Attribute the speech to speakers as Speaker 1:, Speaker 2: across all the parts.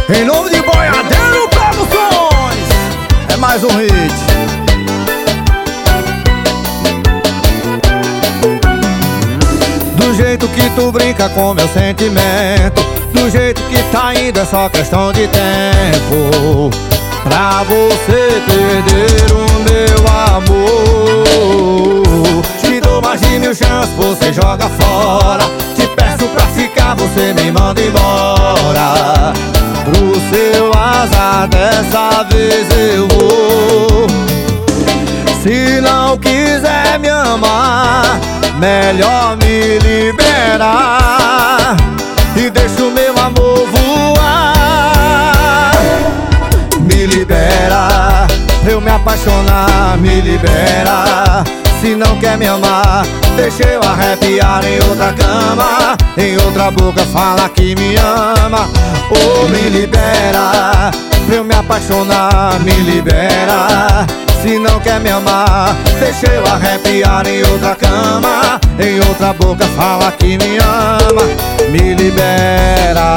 Speaker 1: Em nome de Boiadeiro Produções, é mais um hit. Do jeito que tu brinca com meu sentimento, do jeito que tá indo é só questão de tempo pra você perder o meu amor. Te dou mais de 1000 chances, você joga fora. Te peço pra ficar, você me manda embora. Pro seu azar, dessa vez eu vou. Se não quiser me amar, melhor me liberar e deixa o meu amor voar. Me libera pra eu me apaixonar, me libera. Se não quer me amar, deixa eu arrepiar em outra cama, em outra boca fala que me ama. Oh, me libera pra eu me apaixonar, me libera. Se não quer me amar, deixa eu arrepiar em outra cama, em outra boca fala que me ama. Me libera.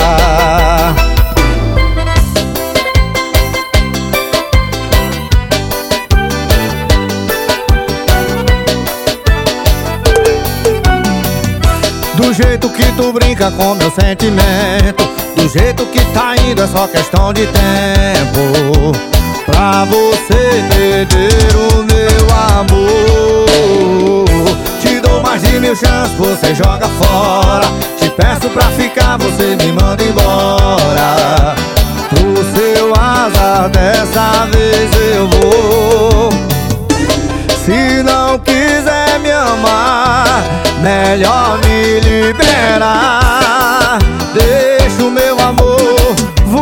Speaker 1: Do jeito que tu brinca com meu sentimento, do jeito que tá indo é só questão de tempo pra você perder o meu amor. Te dou mais de 1000 chances, você joga fora. Te peço pra ficar, você me manda embora. Pro seu azar, dessa vez eu vou. Se não quiser me amar, melhor me liberar. Deixa o meu amor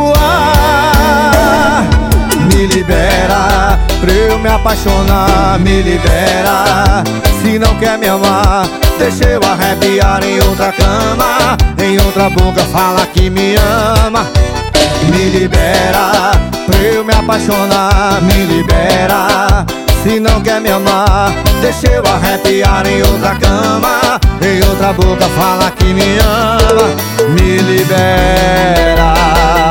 Speaker 1: voar. Me libera pra eu me apaixonar, me libera. Se não quer me amar, deixa eu arrepiar em outra cama, em outra boca fala que me ama. Me libera pra eu me apaixonar, me libera. Se não quer me amar, deixa eu arrepiar em outra cama, em outra boca fala que me ama. Me libera.